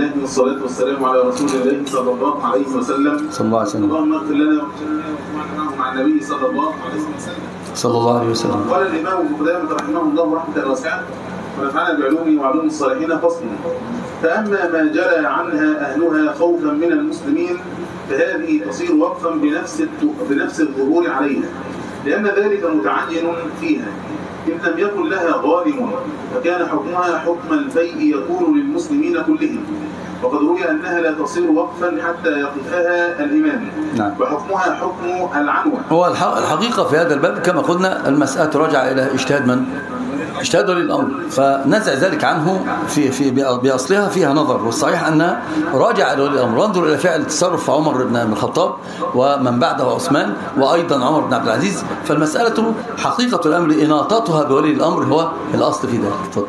الله والصلاة والسلام على رسول الله صلى الله عليه وسلم. صلى الله عليه وسلم. اللهم اغفر لنا واجعلنا مع النبي صلى الله عليه وسلم. صلى الله عليه وسلم. قال الإمام ابن قدامة رحمه الله رحمة واسعة ونفعنا بعلومه وعلوم الصالحين. فصل: فأما ما جرى عنها أهلها خوفا من المسلمين فهذه تصير وقفا بنفس الظهور عليها، لأن ذلك متعين فيها إن لم يكن لها غانم، فكان حكمها حكم الفيء يكون للمسلمين كلهم، وقد روي أنها لا تصير وقفا حتى يقفها الإمام. نعم. وحكمها حكم العنوة. هو الحقيقة في هذا الباب كما قلنا المسألة تراجع إلى اجتهاد من؟ اجتهاد ولي الأمر، فنزع ذلك عنه في بأصلها فيها نظر، والصحيح أنها راجع إلى ولي الأمر، وانظر إلى فعل تصرف عمر بن الخطاب ومن بعده عثمان وأيضا عمر بن عبد العزيز. فالمسألة حقيقة الأمر إناطتها بولي الأمر هو الأصل في ذلك. تفضل.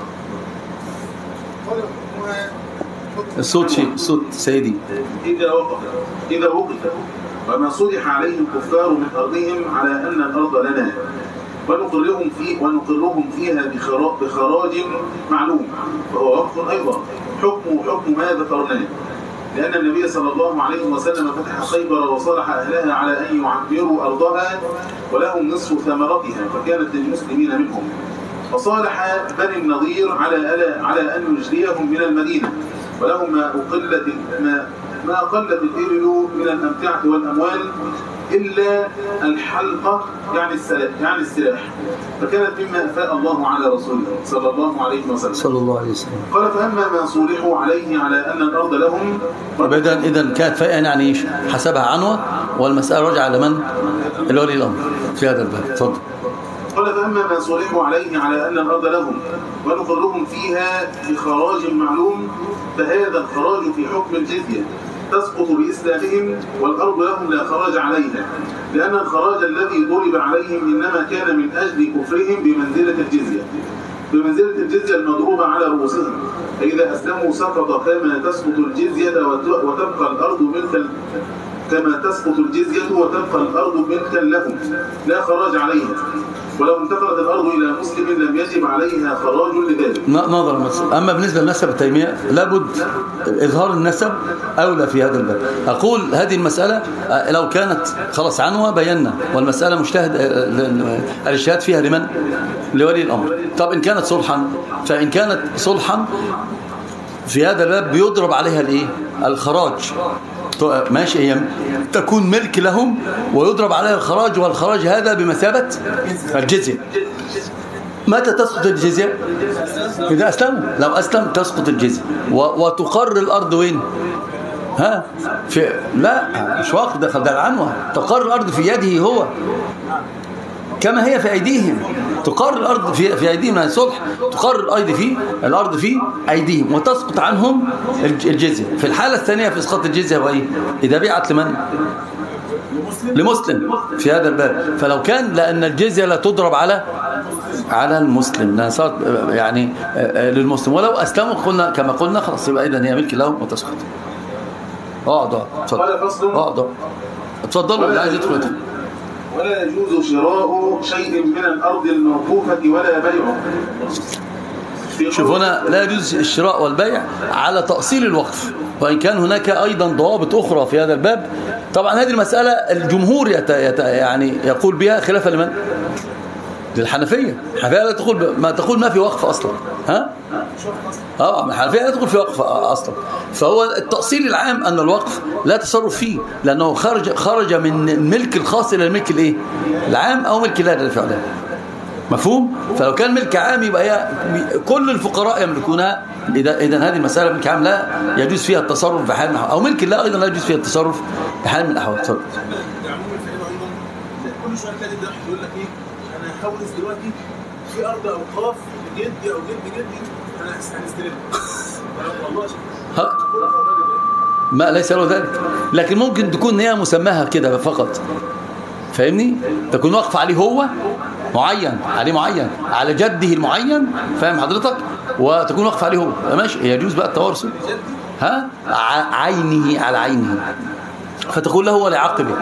الصوت سيدي. إذا وقف وما صلح عليه الكفار من أرضهم على أن الأرض لنا ونقرهم فيها بخراج معلوم، فهو وقف أيضا حكم ما ذكرناه، لأن النبي صلى الله عليه وسلم فتح خيبر وصالح أهلها على أن يعمروا أرضها ولهم نصف ثمرتها، فكانت للمسلمين منهم. فصالح بني النضير على أن يجليهم من المدينة، ولهم ما أقلت الإبل من الأمتعة والأموال إلا الحلقة يعني السلاح، فكانت مما أفاء الله على رسوله صلى الله عليه وسلم. قال: فأما ما صولحوا عليه على أن الأرض لهم. إذن كانت فائئة يعني حسبها عنوة، والمسألة رجع لمن؟ الولي الأمر في هذا الباب. تفضل. قال: فأما ما صولحوا عليه على أن الأرض لهم ونقرهم فيها بخراج معلوم فهذا الخراج في حكم الجزية تسقط بإسلامهم، والأرض لهم لا خراج عليها، لأن الخراج الذي ضرب عليهم إنما كان من أجل كفرهم بمنزلة الجزية المضروبة على رؤوسهم، فإذا أسلموا سقط كما تسقط الجزية وتبقى الأرض ملكا لهم لا خراج عليها، ولو انتقلت الأرض إلى مسلم لم يجب عليها خراج لذلك. نظر مثلا. أما بالنسبة لنسب التيمية لابد إظهار النسب أولى في هذا الباب. أقول هذه المسألة لو كانت خلاص عنوة بينا، والمسألة مجتهد الاجتهاد فيها لمن؟ لولي الأمر. طب إن كانت صلحا، فإن كانت صلحا في هذا الباب بيضرب عليها الإيه؟ الخراج. ماشي، هي تكون ملك لهم ويضرب عليها الخراج، والخراج هذا بمثابة الجزية. متى تسقط الجزية؟ إذا أسلموا. لو أسلم تسقط الجزية وتقر الأرض وين؟ لا مش واقف، ده العنوة. تقر الأرض في يده هو كما هي في أيديهم. تقر الأرض في أيديهم من الصلح، تقر الأرض في أيديهم وتسقط عنهم الجزية. في الحالة الثانية في إسقاط الجزية وإيه؟ إذا بيعت لمن؟ لمسلم في هذا الباب. فلو كان لأن الجزية لا تضرب على المسلم، لا صارت يعني للمسلم، ولو أسلموا قلنا كما قلنا خلاص يبقى إذن هي ملك لهم وتسقط. اتفضلوا اللي عايز يدخل. ولا يجوز شراء شيء من الأرض الموقوفة ولا بيعه. شوف هنا لا يجوز الشراء والبيع على تأصيل الوقف، وإن كان هناك أيضا ضوابط أخرى في هذا الباب. طبعا هذه المسألة الجمهور يعني يقول بها خلافا لمن؟ للحنفية. الحنفية لا تقول ما في وقف أصلا. الحنفية لا تقول في وقف أصلا. فهو التأصيل العام أن الوقف لا تصرف فيه، لأنه خرج من الملك الخاص إلى الملك الإيه؟ العام أو ملك الله للفعل. مفهوم؟ فلو كان ملك عام يبقى كل الفقراء يملكونها. إذن هذه المسألة ملك عام لا يجوز فيها التصرف بحال من الأحوال، أو ملك الله أيضا لا يجوز فيها التصرف بحال من الأحوال. كل شوية كده يقول لك إيه؟ أنا هحوز دلوقتي في أرض أوقاف جدي أو جدي أنا هستلمها. ما ليس له ذلك، لكن ممكن تكون هي مسماها كده فقط. فاهمني؟ تكون واقف عليه هو معين، على جده المعين، فاهم حضرتك؟ وتكون واقف عليه هو ماشي، يجوز بقى التوارث. عينه على عينه، فتقول له لعقبه.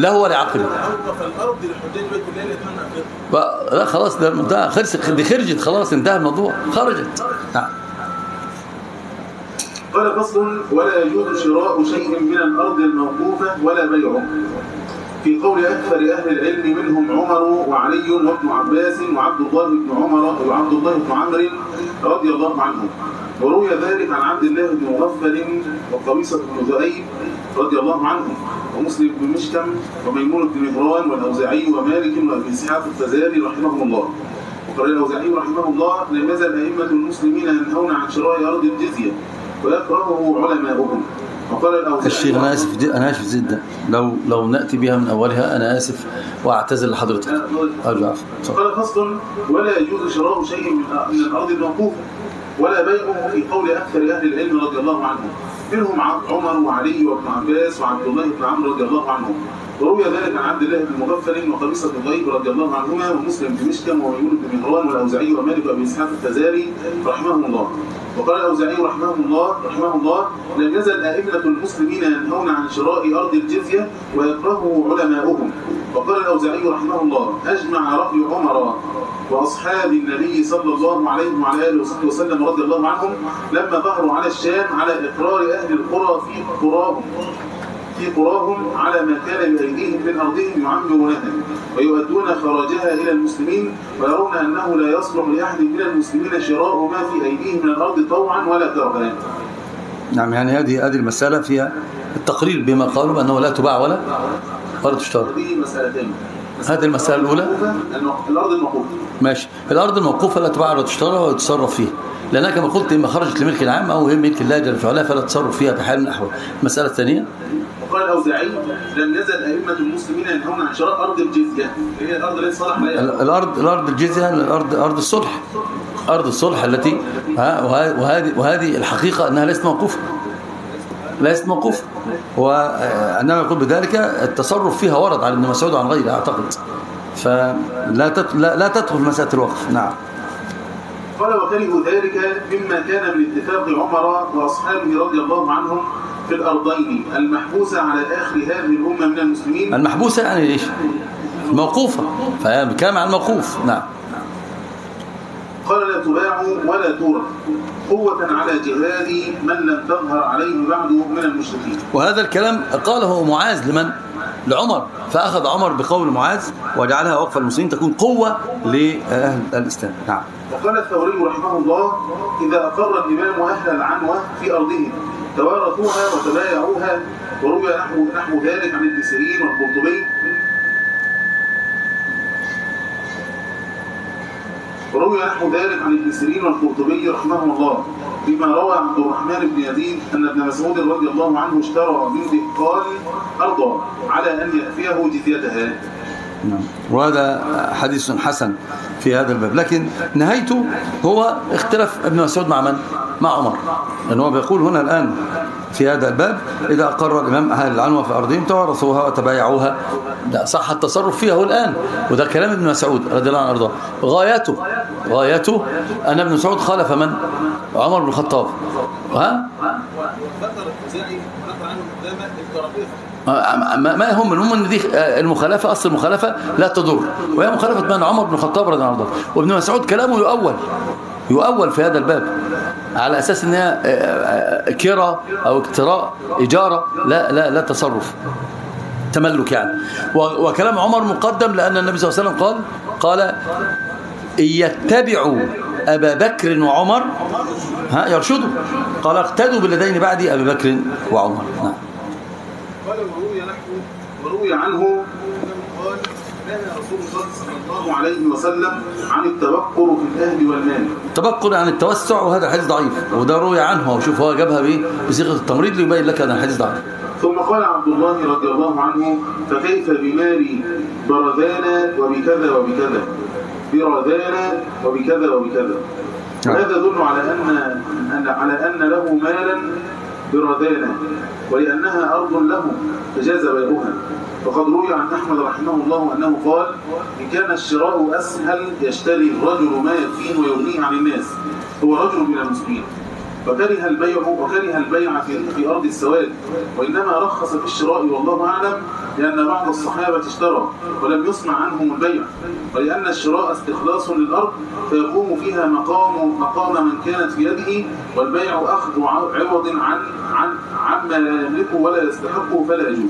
لا خلاص ده خرجت خلاص، انتهى الموضوع، خرجت. قال فصل: ولا يجوز شراء شيء من الأرض الموقوفة ولا بيعه، في قول أكثر أهل العلم منهم عمر وعلي وابن عباس وعبد الله بن عمر وعبد الله بن عمرو رضي الله عنهم. وروي ذلك عن عبد الله بن مغفل وقبيصة بن ذؤيب رضي الله عنهم، ومسلم بن مشكم وميمون بن مهران والأوزاعي ومالك وأبي إسحاق الفزاري رحمهم الله. وقال الأوزاعي رحمه الله: لم يزل أئمة المسلمين ينهون عن شراء أرض الجزية ويكرهه علماؤهم. وقال الأوزاعي: الشيخ أنا آسف جدا، لو نأتي بها من أولها أنا آسف وأعتذر لحضرتك. أرجع. قال فصل: ولا يجوز شراء شيء من الأرض الموقوفة ولا بيعه، في قول أكثر أهل العلم رضي الله عنهم منهم عمر وعلي وابن عباس وعبد الله بن عمرو رضي الله عنهم. وروي ذلك عن عبد الله بن مغفل وقبيصة بن ذؤيب رضي الله عنهما ومسلم بن مشكم وميمون بن مهران والأوزاعي ومالك وأبي إسحاق الفزاري رحمهم الله. وقال الأوزاعي رحمه الله: لم يزل أئمة المسلمين ينهون عن شراء أرض الجزية ويكرهه علماؤهم. وقال الأوزاعي رحمه الله: أجمع رأي عمر وأصحاب النبي صلى الله عليه وعلى آله وسلم رضي الله عنهم لما ظهروا على الشام على إقرار أهل القرى في قراهم على ما كان بأيديهم من أرضهم يعمرونها ويؤدون خراجها إلى المسلمين، ويرون أنه لا يصلح لأحد من المسلمين شراء ما في أيديهم من الأرض طوعا ولا كرها. نعم، يعني هذه المسألة فيها التقرير بما قالوا بأنه لا تباع ولا تشترى. هذه مسألتين. هذه المسألة الأولى الأرض الموقوفة. ماشي، الأرض الموقوفة لا تباع ولا تشترى ولا تتصرف فيها، لأنها كما قلت إما خرجت لملك العام أو هي ملك الله جل وعلا فلا تصرف فيها بحال من الأحوال. المسألة الثانية: وقال الأوزاعي: لم يزل أئمة المسلمين ينهون عن شراء أرض الجزية، هي الأرض التي صلح عليها الأرض الجزية، أرض الصلح، أرض الصلح التي وهذه الحقيقة أنها ليست موقوفة، وعندما يقول بذلك التصرف فيها ورد عن ابن مسعود وعن غيره أعتقد، فلا تدخل مسألة الوقف. نعم. قال: وكرهوا ذلك مما كان من اتفاق عمر وأصحابه رضي الله عنهم في الأرضين المحبوسة على آخر هذه الأمة من المسلمين. المحبوسة يعني إيش؟ الموقوفة، فكلام عن الموقوف. نعم. قال: لا تباع ولا تورث، قوة على جهاد من لم تظهر عليه بعد من المشركين. وهذا الكلام قاله معاذ لمن؟ لعمر، فأخذ عمر بقول معاذ وجعلها وقف المسلمين تكون قوة لأهل الإسلام. نعم. وقال الثوري رحمه الله: إذا أقر الإمام أهل العنوة في أرضهم توارثوها وتبايعوها. وروي نحو ذلك عن ابن سيرين والقرطبي رحمه الله، بما روى عبد الرحمن بن يزيد أن ابن مسعود رضي الله عنه اشترى من دهقان أرضا على أن يأفيه جزيتها. وهذا حديث حسن في هذا الباب، لكن نهايته هو اختلف ابن مسعود مع من؟ مع عمر، لأنه هو بيقول هنا الآن في هذا الباب: إذا أقر الإمام أهل العنوة في أرضهم توارثوها وتبايعوها. ده صح التصرف فيها هو الآن، وده كلام ابن مسعود رضي الله عنه أرضاه. غايته أن ابن مسعود خالف من؟ عمر بن الخطاب. ما يهم، المهم ان دي المخالفه، اصل المخالفه لا تضر، وهي مخالفه من؟ عمر بن الخطاب رضي الله عنه. وابن مسعود كلامه يؤول في هذا الباب على اساس ان هي كرة او اكتراء اجاره، لا تصرف، تملك يعني. وكلام عمر مقدم لان النبي صلى الله عليه وسلم قال: إن يتبعوا أبا بكر وعمر يرشدوا، قال: اقتدوا بالذين بعدي أبي بكر وعمر. نعم. قال: وروي عنه قال: نهى رسول الله صلى الله عليه وسلم عن التبقر في الأهل والمال. التبقر عن التوسع، وهذا الحديث ضعيف، وده روي عنه، وشوف هو جابها بصيغة التمريض ليبين لك أن الحديث ضعيف. ثم قال عبد الله رضي الله عنه: فكيف بمال برذان وبكذا وبكذا، برذان وبكذا وبكذا. وهذا يدل على أن له مالا برذانة، ولأنها أرض له فجاز بيعها. وقد روي عن أحمد رحمه الله أنه قال: إن كان الشراء أسهل يشتري الرجل ما يكفيه ويغنيه عن الناس، هو رجل من المسلمين. وكره البيع في أرض السواد، وإنما رخص في الشراء والله أعلم لأن بعض الصحابة اشترى ولم يسمع عنهم البيع، ولأن الشراء استخلاص للأرض فيقوم فيها مقام من كانت في يده، والبيع أخذ عوض عما لا يملكه ولا يستحقه فلا يجوز.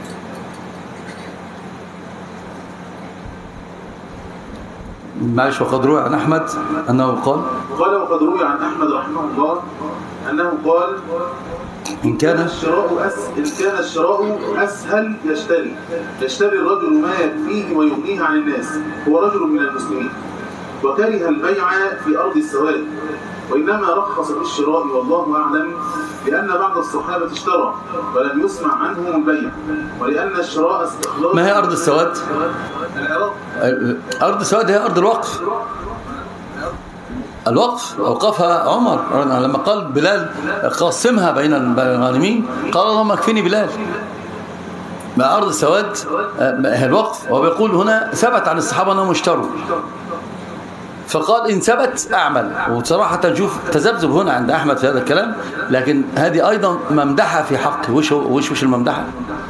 معلش. وقد روي عن أحمد أنه قال وقد روي عن أحمد رحمه الله أنه قال إن كان الشراء أسهل يشتري الرجل ما يكفيه ويغنيه عن الناس، هو رجل من المسلمين، وكره البيع في أرض السواد، وإنما رخص في الشراء والله أعلم لأن بعض الصحابة اشترى ولم يسمع عنهم البيع، ولأن الشراء استخلاص. ما هي أرض السواد؟ العراق. أرض السواد هي أرض الوقف. الوقف أوقفها عمر لما قال بلال قاسمها بين الغانمين، قال اللهم اكفني بلال. ما أرض السواد هي الوقف. وبيقول هنا ثبت عن الصحابة أنهم اشتروا، فقال إن ثبت أعمل. وصراحة نشوف تذبذب هنا عند أحمد في هذا الكلام، لكن هذه أيضا ممدحة في حقه. وش الممدحة؟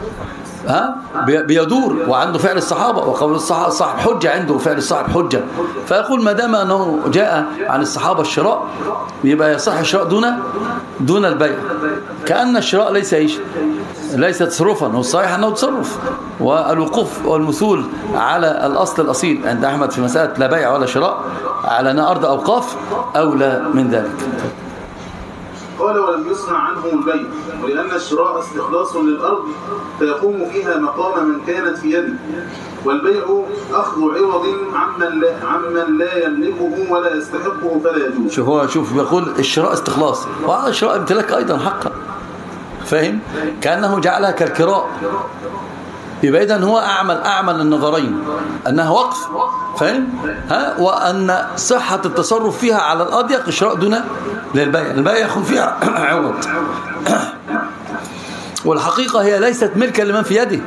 بيدور وعنده فعل الصحابة، وقول الصحابة حجة عنده، فعل الصحابة حجة. فيقول ما دام أنه جاء عن الصحابة الشراء يبقى يصح الشراء دون البيع، كأن الشراء ليس تصرفا، والصحيح أنه تصرف. والوقوف والمثول على الأصل الأصيل عند أحمد في مسألة لا بيع ولا شراء على أن أرض أوقاف أولى من ذلك. قال ولم يسمع عنهم البيع، ولأن الشراء استخلاص للأرض فيقوم فيها مقام من كانت في يده، والبيع أخذ عوض عمن لا يملكه ولا يستحقه فلا يجوز. شوف بيقول الشراء استخلاص، وهذا الشراء امتلاك أيضا حقا، فاهم؟ كأنه جعلها كالكراء. يبقى إذن هو أعمل النظرين، أنها وقف، فاهم؟ وأن صحة التصرف فيها على الأضيق الشراء دون للبيع. البيع يأخذ فيها عوض. والحقيقة هي ليست ملكا لمن في يده،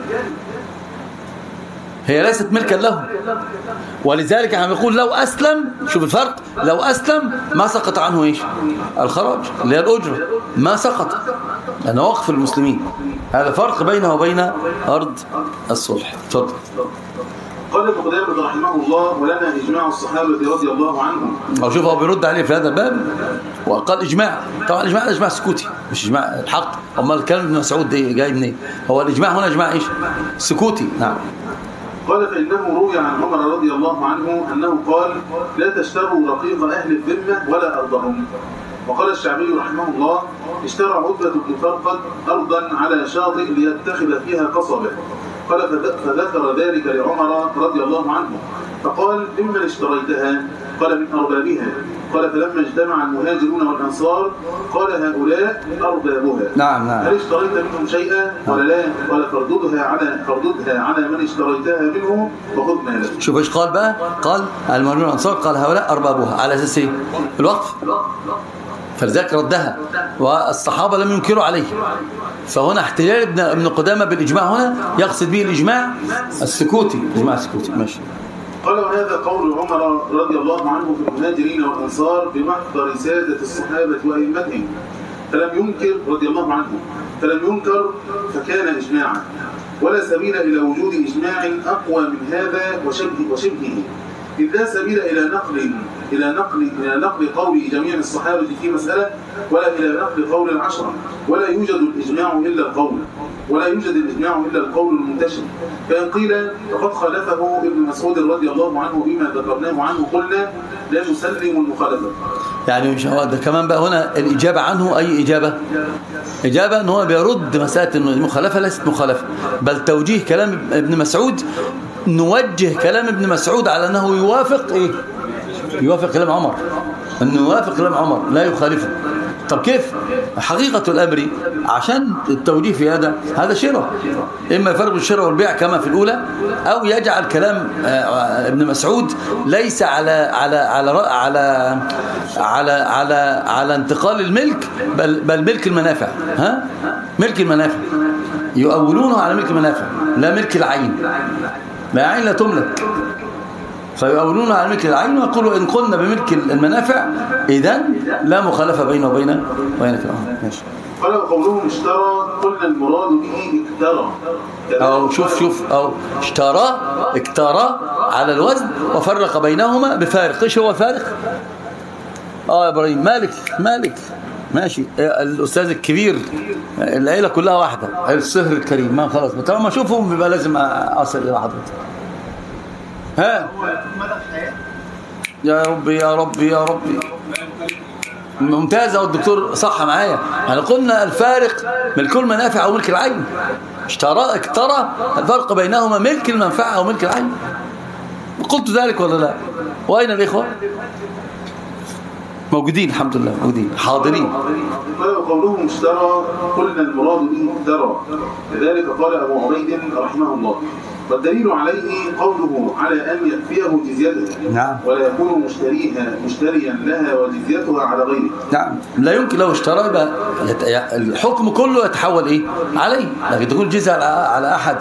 هي ليست ملكا له. ولذلك احنا بنقول لو أسلم، شوف الفرق، لو أسلم ما سقط عنه الخراج اللي هي الأجرة، ما سقط لأنه وقف المسلمين. هذا فرق بينه وبين أرض الصلح. تفضل. قال ابن قدامة رحمه الله ولنا إجماع الصحابة رضي الله عنهم. أو شوف هو بيرد عليه في هذا الباب وقال إجماع. طبعا الإجماع ده إجماع سكوتي مش إجماع الحق. أما الكلام ابن مسعود جاي منين؟ هو الإجماع هنا إجماع سكوتي. نعم. قال فإنه روي عن عمر رضي الله عنه أنه قال لا تشتروا رقيق أهل الذمة ولا أرضهم. وقال الشعبي رحمه الله اشترى عتبة بن فرقد أرضا على شاطئ ليتخذ فيها قصبة، قال فذكر ذلك لعمر رضي الله عنه فقال ممن اشتريتها؟ قال من أربابها. قال فلما اجتمع المهاجرون والأنصار قال هؤلاء أربابها. نعم. هل اشتريت منهم شيئا؟ قال لا. قال فرددها على من اشتريتها منه وخذ مالك. شوف ايش قال بقى؟ قال المهاجرون والأنصار قال هؤلاء أربابها على أساس ايه؟ الوقف. فلذلك ردها والصحابة لم ينكروا عليه. فهنا احتجاج ابن قدامة بالإجماع هنا يقصد به الإجماع السكوتي. الإجماع السكوتي. ماشي. قال وهذا قول عمر رضي الله عنه في المهاجرين والأنصار بمحضر سادة الصحابة وأئمتهم، فلم ينكر رضي الله عنه، فلم ينكر فكان إجماعا، ولا سبيل إلى وجود إجماع أقوى من هذا وشبهه، إذ لا سبيل إلى نقل قول جميع الصحابة في مسألة، ولا إلى نقل قول العشرة، ولا يوجد الإجماع إلا القول المنتشر. فإن قيل فقد خالفه ابن مسعود رضي الله عنه بما ذكرناه عنه قلنا لا نسلم المخالفة. يعني مش هو ده كمان بقى هنا الإجابة عنه أي إجابة أنه هو بيرد مسألة أنه المخالفة ليست مخالفة، بل توجيه كلام ابن مسعود. نوجه كلام ابن مسعود على أنه يوافق كلام عمر، أنه يوافق كلام عمر لا يخالفه. طب كيف؟ حقيقة الأمر عشان التوجيه في هذا شراء، إما يفرق الشراء والبيع كما في الأولى، أو يجعل كلام ابن مسعود ليس على انتقال الملك، بل ملك المنافع. ملك المنافع يؤولونه على ملك المنافع لا ملك العين. لا عين لا تملك، فيؤولون على ملك العين ويقولوا إن قلنا بملك المنافع إذن لا مخالفة بينه وبينك. ماشي. قال وقولهم اشترى قلنا المراد به اكترى. أو شوف أو اشترى اكترى على الوزن وفرق بينهما بفارق. ايش هو الفارق؟ يا إبراهيم مالك ماشي. الأستاذ الكبير العيلة كلها واحدة، الصهر الكريم. ما خلاص طالما أشوفهم بيبقى لازم أصل إلى حضرتك. ها يا ربي ممتازة. والدكتور صح معايا. يعني قلنا الفارق ملك المنافع أو ملك العين. اشترى اكترى الفرق بينهما ملك المنفعة أو ملك العين. قلت ذلك ولا لا؟ وأين الإخوة؟ موجودين الحمد لله، موجودين حاضرين. قولهم اشترى قلنا المراد به اكترى. لذلك قال أبو عبيد رحمه الله والدليل عليه قوله على أن يكفيه جزيته. نعم. ولا يكون مشتريا لها وجزيتها على غيره. نعم. لا يمكن لو اشترى يبقى الحكم كله يتحول إيه عليه. لكن تكون جزء على أحد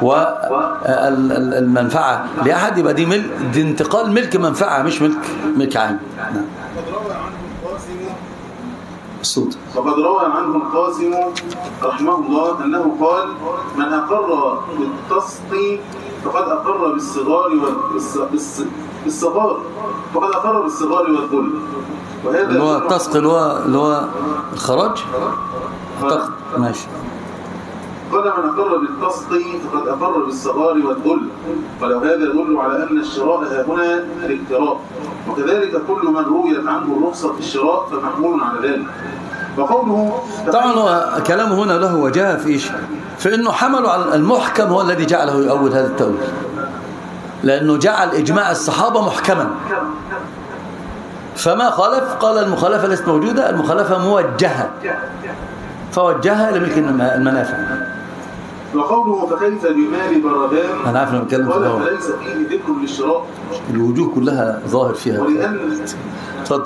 والمنفعة لأحد يبقى دي انتقال ملك منفعة مش ملك عين. نعم. الصوت. وقد روى عنه القاسم رحمه الله أنه قال من أقر بالتسط فقد أقر بالصغار فقد أقر بالصغار والذل. وهذا اللي هو التسط اللي هو الخراج. ماشي. قال من أقر بالتسط فقد أقر بالصغار والذل. ولو هذا يدل على أن الشراء هنا الاكتراء، وكذلك كل من رويت عنه الرخصة في الشراء فمحمول على ذلك. وقوله طبعا كلامه هنا له وجهه في ايش؟ في انه حمله على المحكم هو الذي جعله يؤول هذا التأويل، لانه جعل اجماع الصحابه محكما. فما خالف قال المخالفه ليست موجوده، المخالفه موجهه فوجهها لملك المنافع. وقوله فكيف بمال بردان انا عارف انه بتكلم في الهوى فليس فيه ذكر للشراء. الوجوه كلها ظاهر فيها. اتفضل.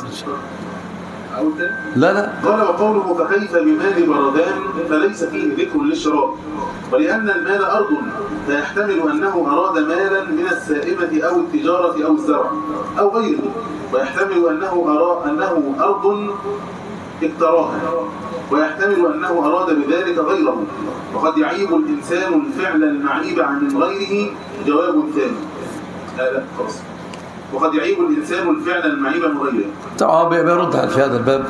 لا قال وقوله فكيف بمال بردان فليس فيه ذكر للشراء، ولأن المال أرض فيحتمل أنه أراد مالا من السائمة أو التجارة أو الزرع أو غيره، ويحتمل أنه أرض اكتراها، ويحتمل أنه أراد بذلك غيره. وقد يعيب الإنسان الفعل المعيب عن غيره. جواب ثاني. لا خلاص. وقد يعيب الإنسان الفعل المعيب من غيره. طبعا بيرد في هذا الباب،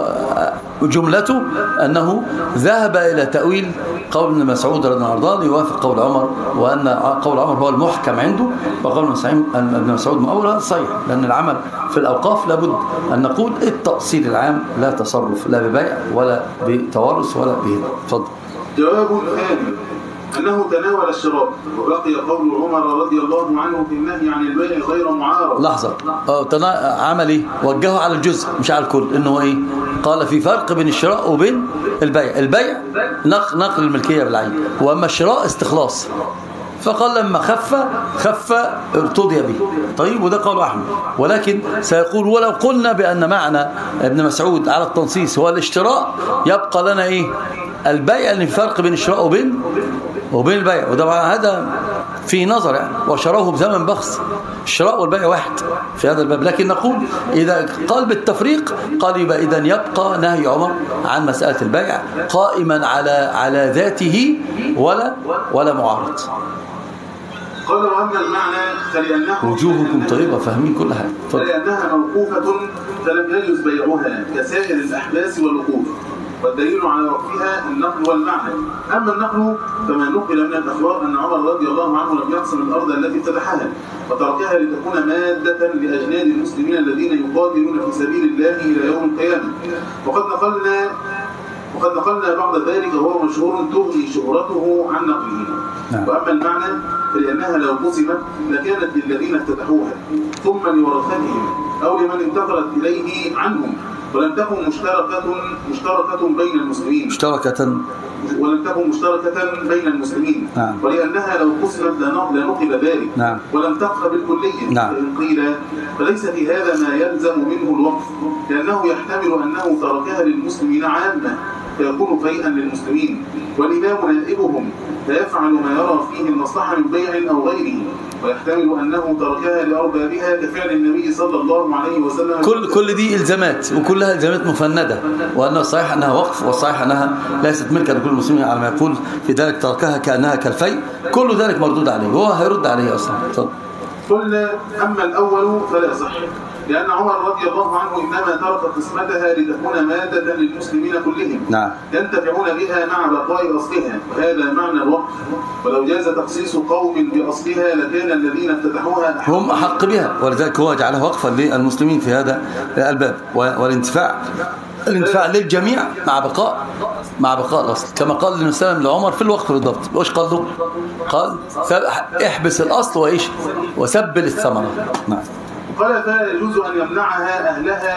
وجملته أنه ذهب إلى تأويل قول ابن مسعود رضي الله عنه يوافق قول عمر، وأن قول عمر هو المحكم عنده، وقول ابن مسعود مؤول. هذا صحيح، لأن العمل في الأوقاف لابد أن نقول التأصيل العام لا تصرف لا ببيع ولا بتوارث ولا بهبة. اتفضل. جواب ثاني أنه تناول الشراء، وبقي قول عمر رضي الله عنه في النهي عن البيع غير معارض. لحظة. عمل ايه؟ وجهه على الجزء مش على الكل. انه ايه؟ قال في فرق بين الشراء وبين البيع نقل الملكية بالعين، واما الشراء استخلاص. فقال لما خف ارتضي به. طيب، وده قول أحمد. ولكن سيقول ولو قلنا بأن معنى ابن مسعود على التنصيص هو الاشتراء، يبقى لنا ايه؟ البيع، اللي في فرق بين الشراء وبين البيع. وطبعا هذا في نظر يعني، وشروه بثمن بخس. الشراء والبيع واحد في هذا الباب. لكن نقول إذا قال بالتفريق، قال يبقى إذن يبقى نهي عمر عن مسألة البيع قائما على ذاته ولا معارض. قال وأما المعنى فلأنه وجوهكم طيبة فاهمين كل حاجة. فلأنها موقوفة فلم يجوز بيعها كسائر الأحباس والوقوف، والدليل على وقفها النقل والمعنى. أما النقل فما نقل من الأخبار أن عمر رضي الله عنه لم يقسم الأرض التي افتتحها وتركها لتكون مادة لأجناد المسلمين الذين يقاتلون في سبيل الله إلى يوم القيامة. وقد نقلنا بعض ذلك وهو مشهور تغني شهرته عن نقله. وأما المعنى فلأنها لو قسمت لكانت للذين افتتحوها ثم لورثتهم أو لمن انتقلت إليه عنهم، ولم تكن مشتركة بين المسلمين. ولم تكن مشتركة بين المسلمين. نعم. ولأنها لو قسمت لنقل ذلك. نعم. ولم تقل بالكلية. نعم. فإن قيل فليس في هذا ما يلزم منه الوقف، لأنه يحتمل أنه تركها للمسلمين عامة فيكون فيئا للمسلمين، والإمام نائبهم فيفعل ما يرى فيه المصلحة من بيع أو غيره، ويحتمل أنه تركها لأربابها كفعل النبي صلى الله عليه وسلم. كل دي إلزامات، وكلها إلزامات مفندة، وأن الصحيح أنها وقف، والصحيح أنها ليست ملكا لكل المسلمين على ما يقول في ذلك، تركها كأنها كالفيء، كل ذلك مردود عليه، وهو هيرد عليه أصلا. قلنا أما الأول فلا صح، لأن عمر رضي الله عنه إنما ترك قسمتها لتكون مادة للمسلمين كلهم، نعم، ينتفعون بها مع بقاء أصلها، وهذا معنى الوقف. ولو جاز تخصيص قوم بأصلها لكان الذين افتتحوها هم أحق بها، ولذلك هو جعلها وقفا للمسلمين في هذا الباب، والانتفاع للجميع مع بقاء الأصل، كما قال النبي صلى الله عليه وسلم لعمر في الوقف بالضبط. وإيش قال له؟ قال احبس الأصل وإيش وسبل الثمرة. نعم. قال فلا يجوز أن يمنعها أهلها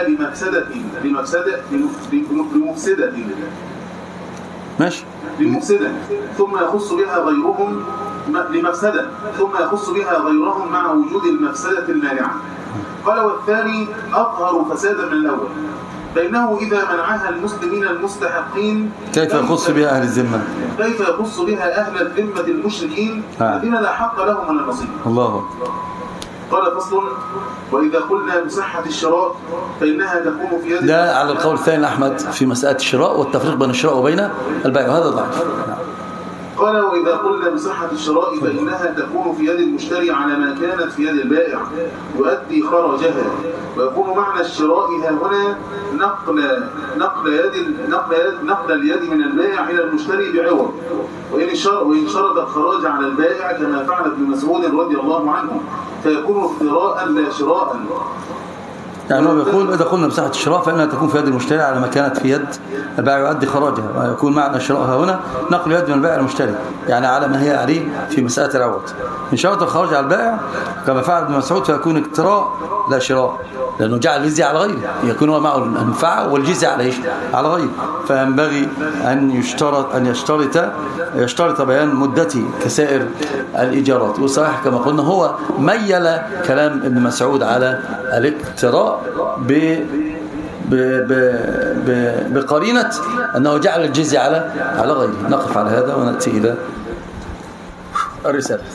لمفسدة ماشي، لمفسدة ثم يخص بها غيرهم لمفسدة ثم يخص بها غيرهم مع وجود المفسدة المانعة. قال والثاني أظهر فسادا من الأول، فإنه إذا منعها المسلمين المستحقين كيف يخص بها أهل الذمة؟ كيف يخص بها أهل الذمة المشركين الذين لا حق لهم ولا نصيب. الله. قال فصل: وإذا قلنا بصحة الشراء فإنها تكون في يد، لا، على القول الثاني أحمد في مسألة الشراء والتفريق بين الشراء وبين البيع، وهذا ضعيف. قال وإذا قلنا بصحة الشراء فإنها تكون في يد المشتري على ما كانت في يد البائع يؤدي خرجها، ويكون معنى الشراء ها هنا نقل اليد من البائع إلى المشتري بعوض، وإن شرط الخراج على البائع كما فعل ابن مسعود رضي الله عنه فيكون افتراء لا شراء. يعني هو يقول إذا قلنا بصحة الشراء فإنها تكون في يد المشتري على ما كانت في يد البائع يؤدي خراجها، ويكون معنى الشراء هنا نقل يد من البائع المشتري، يعني على ما هي عليه في مسألة العوض. إن شرط الخراج على البائع كما فعل ابن مسعود فيكون اقتراء لا شراء، لأنه جعل الجزية على غيره، يكون هو معه المنفعة والجزية على إيش؟ على غيره. فينبغي أن يشترط بيان مدته كسائر الإيجارات. وصحيح كما قلنا هو ميل كلام ابن مسعود على الاقتراء بقرينة أنه جعل الجزية على غيره. نقف على هذا ونأتي إلى الرسالة.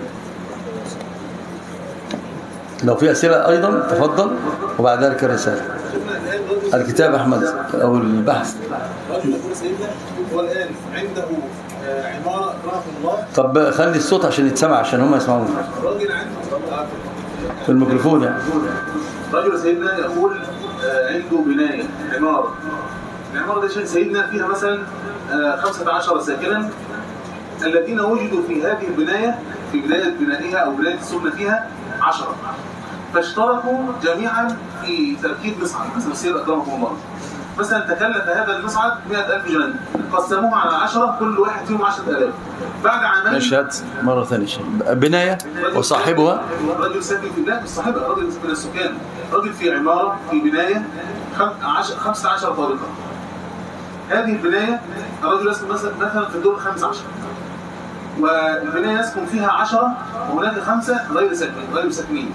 لو في أسئلة أيضا تفضل، وبعد ذلك الرسالة. الكتاب أحمد أو البحث. هو الآن عنده عمارة رحمه الله. طب خلي الصوت عشان يتسمع، عشان هم يسمعون. راجل عنده في الميكروفون يعني. رجل سيدنا يقول عنده بناية عمارة. العمارة دي سيدنا فيها مثلا 15 ساكنا، الذين وجدوا في هذه البناية في بداية بنائها أو بداية السكن فيها 10، فاشتركوا جميعا في تركيب مصعد. مثلا سير أكرمكم الله، مثلا تكلف هذا المصعد 100,000 جنيه، قسموه على 10، كل واحد فيهم 10,000. بعد عامين نشهد مرة ثانية بناية وصاحبها رجل ساكن في بلاد، مش صاحبها، رجل من السكان، رجل في عمارة في بناية 15 طابقة. هذه البناية الرجل يسكن مثلا في الدور 15، والبناية يسكن فيها 10، وهناك 5 غير ساكنين.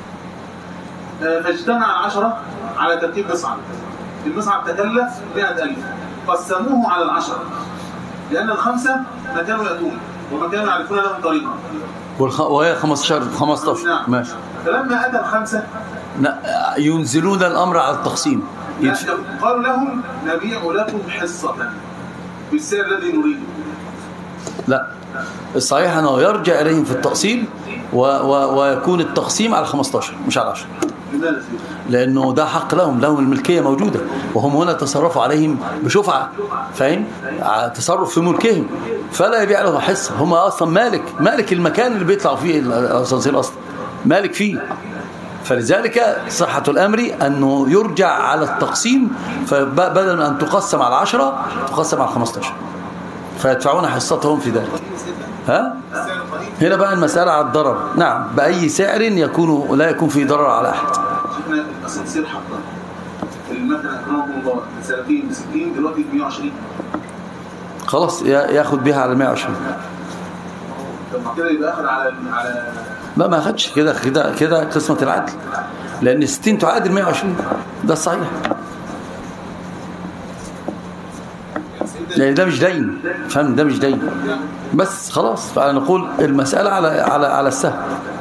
فاجتمع 10 على تركيب مصعد. المصعد تكلف 100,000، قسموه على 10، لأن ال5 ما كانوا يأتون وما كانوا يعرفون لهم طريقا، وهي 15. نعم. ماشي. فلما أتى ال5 ينزلون الأمر على التقسيم، قالوا لهم نبيع لكم حصة بالسعر الذي نريده. لا، الصحيح أنه يرجع إليهم في التقسيم ويكون التقسيم على 15 مش على 10. لماذا؟ لأنه ده حق لهم الملكية موجودة، وهم هنا تصرفوا عليهم بشفعة، فاهم؟ تصرف في ملكهم، فلا يبيع له حصة. هم أصلا مالك المكان اللي بيطلع فيه الأسانسير أصلا، مالك فيه. فلذلك صحة الأمر أنه يرجع على التقسيم، فبدل من أن تقسم على 10 تقسم على 15، فيدفعون حصتهم في ذلك. هنا بقى المسألة على الضرر. نعم، بأي سعر لا يكون فيه ضرر على أحد. شفنا الأسانسير حقا المكنة أكرمكم الله سنتين ب60، دلوقتي ب120. خلاص ياخد بها على 120. طب كده يبقى أخذ على ما أخدش كده قسمة العدل، لأن 60 تعادل 120، ده الصحيح. يعني ده مش دين، فهم، ده مش دين بس خلاص. فنقول المسألة على السهم.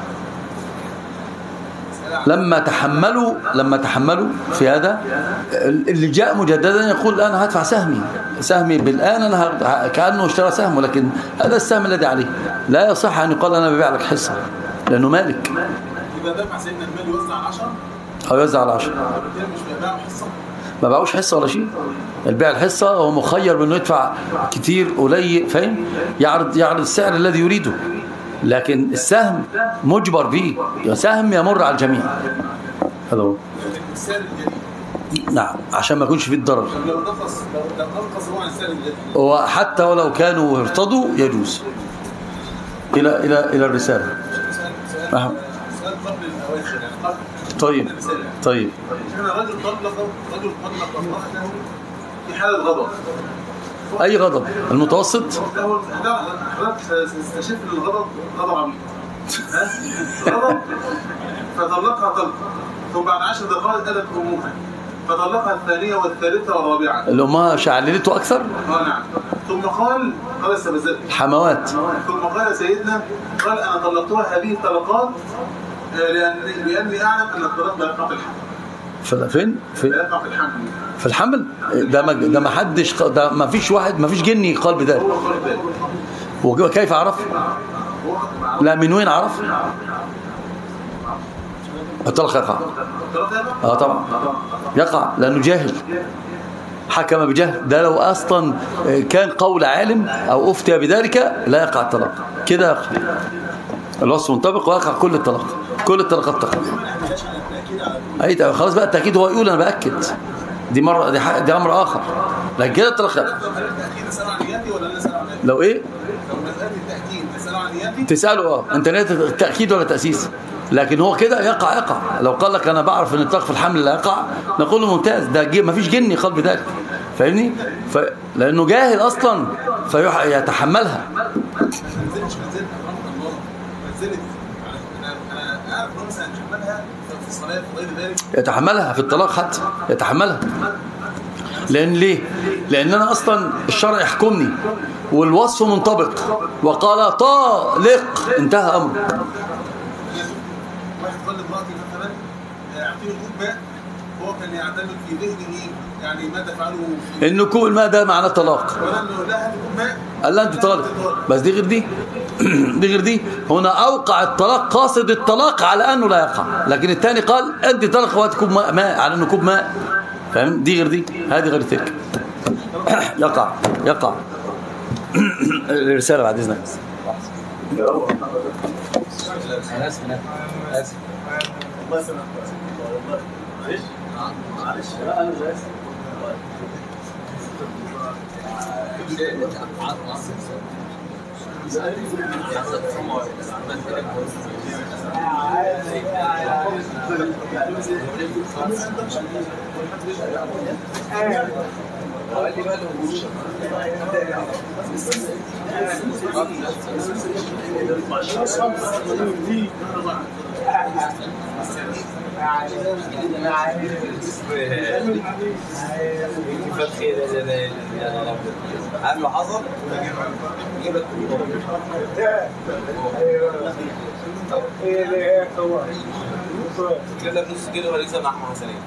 لما تحملوا في هذا، اللي جاء مجددا يقول أنا هدفع سهمي بالآن، أنا كأنه اشترى سهم، ولكن هذا السهم الذي عليه. لا يصح أن يقال أنا ببيع لك حصة، لأنه مالك. إذا دفع سيدنا المال يوزع على 10 أو يوزع على 10، مش بيبيعوا حصة، ما باعوش حصة ولا شيء. البيع الحصة هو مخير بأنه يدفع كتير قليل، فاهم، يعرض السعر الذي يريده. لكن السهم مجبر به، سهم يمر على الجميع. هذا هو السعر الجديد. نعم، عشان ما يكونش فيه الضرر. لو نقص هو عن السعر الجديد، وحتى ولو كانوا ارتضوا يجوز. إلى الرسالة. سؤال قبل الأواخر، يعني قبل طيب. احنا رجل طلق امرأته في حالة غضب. أي غضب؟ المتوسط؟ حضرتك استشف الغضب غضب عميق، غضب، فطلقها طلقة، ثم بعد 10 دقائق أتت أمها فطلقها الثانية والثالثة والرابعة. اللي أمها شعللته أكثر؟ نعم. ثم قال استبزت حموات. ثم قال سيدنا، قال أنا طلقتها هذه الطلقات لأني أعلم أن الطلاق لا يقع في الحمل. فين؟ لا يقع في الحمل. في الحمل؟ ده ما حدش، ده ما فيش واحد، ما فيش جني قال بذلك. هو قال ذلك. وكيف عرف؟ لا، من وين عرف؟ الطلاق يقع. طبعا يقع، لأنه جاهل، حكم بجهل. ده لو أصلا كان قول عالم أو أفتى بذلك لا يقع الطلاق كده. يقع الوصف منطبق ويقع كل الطلاقات تقع. أي خلاص بقى التأكيد هو يقول أنا بأكد، دي مرة، دي أمر آخر، لكن كده الطلاق يقع. لو إيه؟ لو مسألة التأكيد نسأله عن نياتي، تسأله أنت نية التأكيد ولا تأسيس. لكن هو كده يقع. لو قال لك أنا بعرف أن الطلاق في الحمل لا يقع، نقول له ممتاز، ده ما فيش جني قال بذلك، فاهمني؟ لأنه جاهل أصلا فيتحملها. أنا أعرف أنه مثلا يتحملها في الصلاة وغير ذلك، يتحملها في الطلاق حتى يتحملها. لأن ليه؟ لأن أنا أصلا الشرع يحكمني والوصف منطبق، وقال طالق، انتهى أمر. واحد قال لمرأتي مثلا أعطيني كوب ماء، هو كان يعتمد في ذهنه يعني ما تفعله إنه كوب الماء ده معناه طلاق، ولا إنه لا هات كوب ماء، قال لا أنت طالق. بس دي غير دي دي غير دي. هنا أوقع الطلاق قاصد الطلاق على أنه لا يقع، لكن الثاني قال أنت طالق وهات كوب ماء على أنه كوب ماء، فاهم؟ دي غير دي، هذه غير تلك. يقع. الرسالة بعد إذنك. أنا آسف الله يسلمك. معلش أنا عامل حظر يجيب لك نص كيلو هريسه مع احمد حسنين.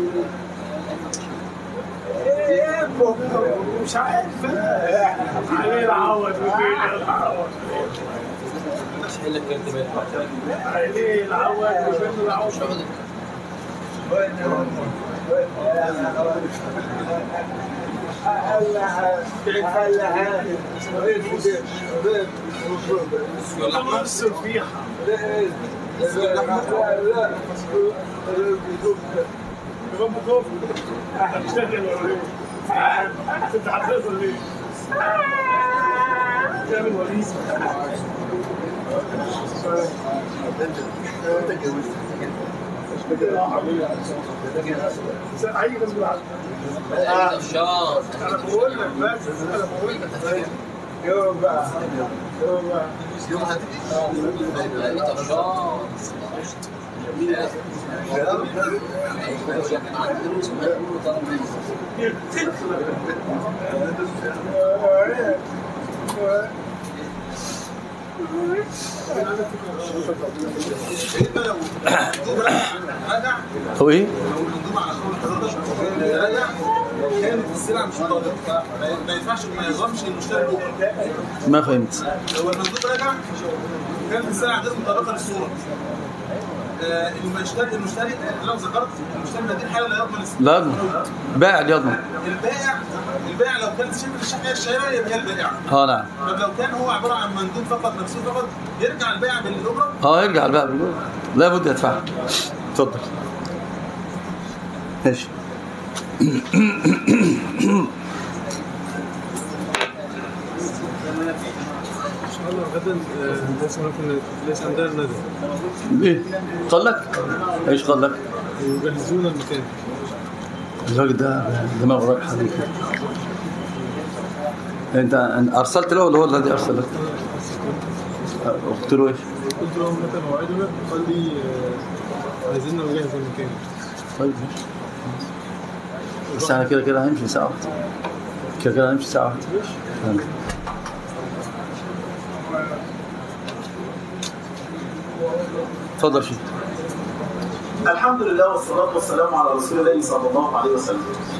مش عارف عليه العوض وفين العوض، مش حلك كلمه عليه العوض وفين العوض. نفس الفيحة هتشتغل ولا ايه؟ هتتحدث ولا ايه؟ تعمل وريث. اي غصب عنك. انا بقول لك بس، يوم بقى هتيجي هو ايه؟ كانت السلعه مش طالبه ما ينفعش ما يظلمش المشتري الاخرى. ما فهمت. هو المندوب راجع كانت السلعه غير مطابقه للصوره. المشتري لو ذكرت المشتري هذه الحاله لا يضمن لا يضمن. البائع اللي يضمن. البائع لو كانت شبه الشحنه الشهيره يبقى البائع. نعم. طب لو كان هو عباره عن مندوب فقط مكسور فقط يرجع البائع بالاجره؟ يرجع البائع بالاجره. لا بد يدفعها. اتفضل. ماشي. غدا ليس عندنا الندى. ايه؟ قال لك؟ ايش قال لك؟ يجهزون المكان. الراجل ده دماغه رايحه عليك. انت ارسلت له ولا هو الذي ارسل لك؟ قلت له ايش؟ قلت له متى موعدنا؟ قال لي عايزين نجهز المكان. طيب ماشي. بس احنا كده هنمشي ساعه واحده. كده هنمشي ساعه واحده. اتفضل شيخ. الحمد لله والصلاة والسلام على رسول الله صلى الله عليه وسلم.